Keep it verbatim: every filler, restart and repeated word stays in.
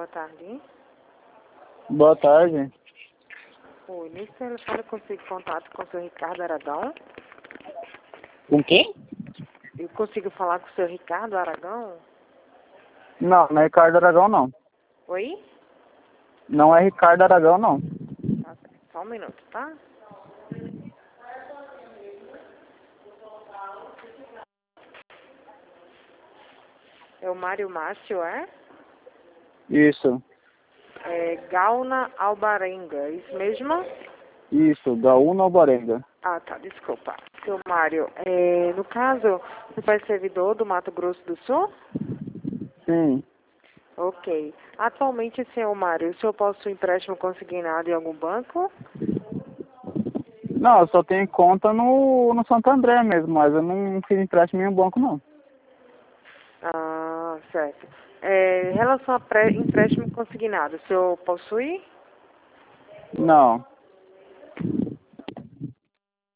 boa tarde. Boa tarde. Oi, nesse telefone eu consigo contato com o seu Ricardo Aragão? Com quem? Eu consigo falar com o seu Ricardo Aragão? Não, não é Ricardo Aragão, não. Oi? Não é Ricardo Aragão, não. Tá, só um minuto, tá? É o Mário Márcio, é? Isso, É Gauna Albarenga, isso mesmo? isso, Gaúna Alvarenga. Ah, tá, desculpa. Seu Mário, é, no caso, você é servidor do Mato Grosso do Sul? Sim. Ok. Atualmente, senhor Mário, o senhor possui empréstimo consignado em algum banco? Não, eu só tenho conta no, no Santo André mesmo, mas eu não fiz empréstimo em nenhum banco, não. Ah, certo. É, em relação a pré, empréstimo consignado, o senhor possui? Não.